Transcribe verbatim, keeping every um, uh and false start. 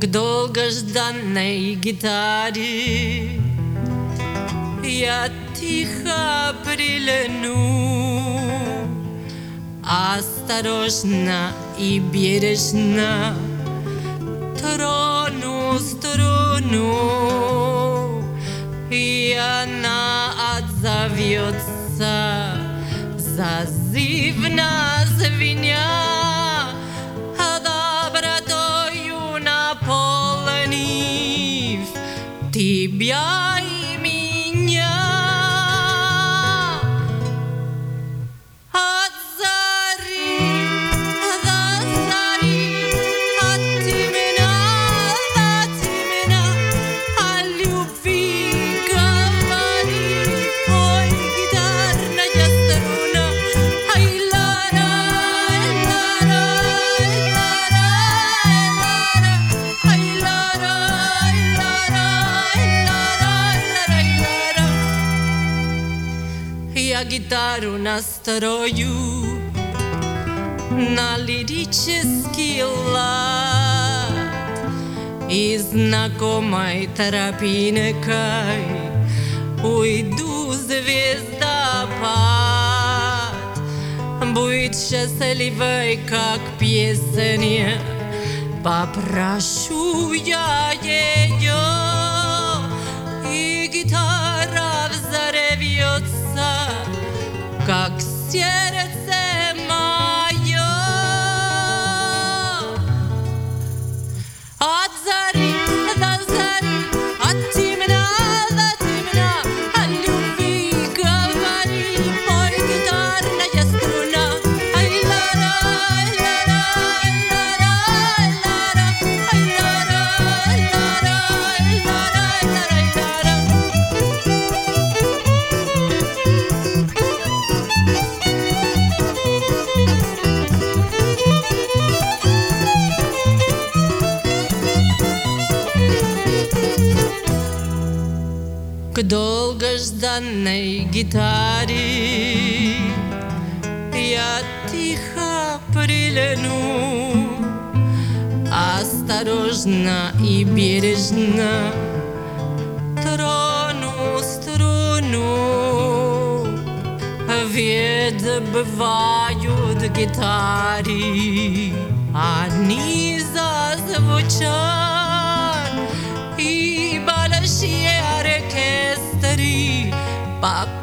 К долгожданной гитаре я тихо прильну, осторожно и бережно трону струну, и она отзовется, зазывно звеня, добротою наполнив тебя и меня. От зари до зари, от темна до темна, о любви говори, ой, гитарная струна, ай ла-ла, ла-ла, ла-ла, ай ла-ла, ла-ла, ла-ла. Я гитару настрою на лирический лад, и знакомой тропинкой уйду звездопад. Будь счастливой, как песня, попрошу я ее, и гитара взорвется, как сердце мое. От зари до зари, от темна до темна, о любви говори, ой, гитарная струна, ай ла-ла, ла-ла, ла-ла, ла-ла, ай ла-ла, ла-ла, ла-ла, ла-ла. К долгожданной гитаре я тихо прильну, осторожно и бережно трону струну. Ведь бывают гитары, они зазвучат, и большие оркестры, пока